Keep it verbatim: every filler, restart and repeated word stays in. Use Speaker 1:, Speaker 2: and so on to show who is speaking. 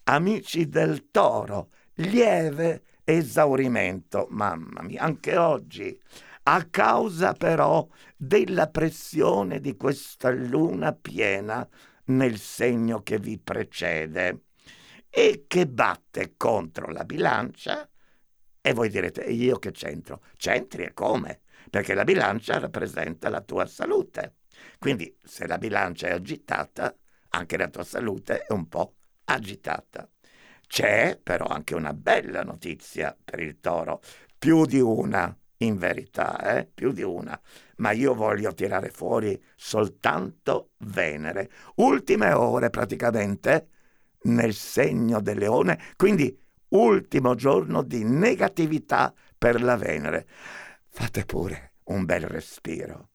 Speaker 1: Amici del Toro, lieve esaurimento, mamma mia, anche oggi, a causa però della pressione di questa luna piena nel segno che vi precede e che batte contro la bilancia. E voi direte, io che c'entro? C'entri e come? Perché la bilancia rappresenta la tua salute. Quindi se la bilancia è agitata, anche la tua salute è un po' agitata. C'è però anche una bella notizia per il Toro, più di una in verità, eh? più di una, ma io voglio tirare fuori soltanto Venere. Ultime ore praticamente nel segno del Leone, quindi ultimo giorno di negatività per la Venere. Fate pure un bel respiro.